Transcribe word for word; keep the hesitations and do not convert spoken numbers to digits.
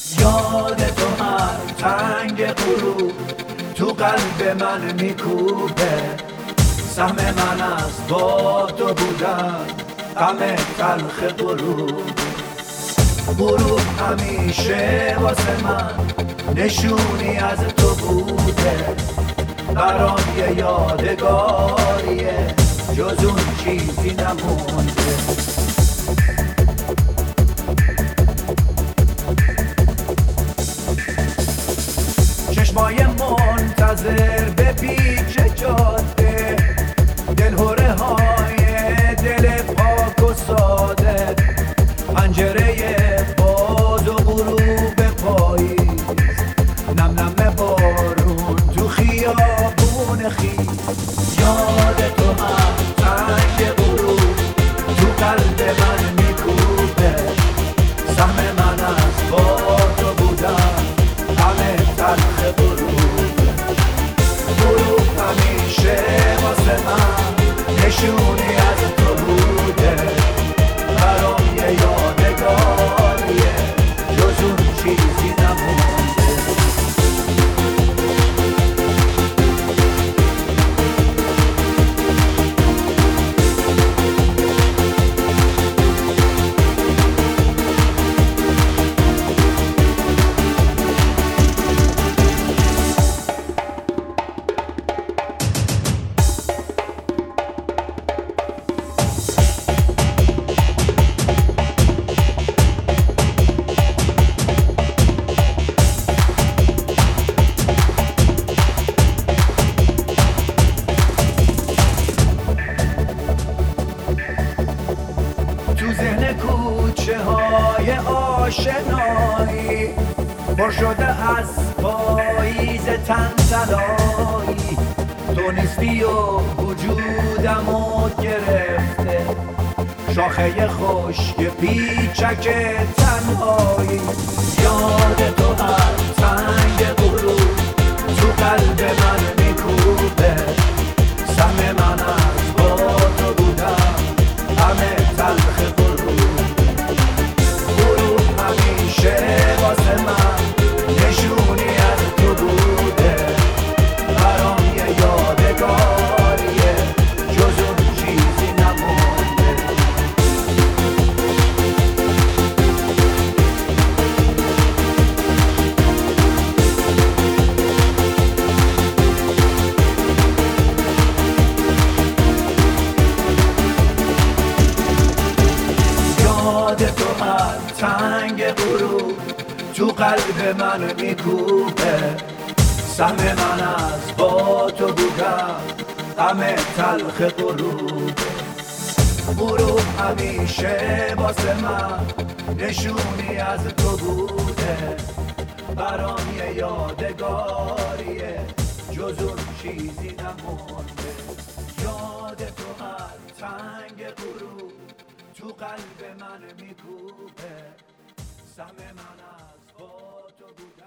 یاد تو هر تنگ غروب تو قلب من میکوبه. سهم من از با تو بودن غم تلخ غروب. غروب همیشه واسه من نشونی از تو بوده، برام یه یادگاریه جز اون چیزی نمونده. چشمای منتظر به پیچ جاده، دلهوره های دل پاک و ساده، پنجره باز و غروب پاییز، نم نم بارون تو خیابون خیز. یاد تو هم تنگ غروب تو قلب من میکوبه. سهم من از با تو بودن غم تلخ غروب. غروب همیشه واسه من نشونی از تو بوده، برام یه یادگاریه جز اون چیزی نمونده. تو ذهن کوچه های آشنایی پر شده از پاییز تنزلایی. تو نیستی و وجودمو گرفته، شاخه خشک پیچک تنهایی. یاد تو هر تنگ غروب تو قلب من میکوبه. سهم من از با تو بودم غم تلخ غروب. غروب همیشه واسه من نشونی از تو بوده، برام یه یادگاریه جز اون چیزی نمونده. یاد تو هر تنگ غروب تو قلب من میکوبه. سهم من از با تو بودم غم تلخ غروب. غروب همیشه واسه من نشونی از تو بوده، برام یه یادگاریه جز اون چیزی نمونده. یاد تو هر تنگ غروب تو قلب من میکوبه. سهم من از با تو بود.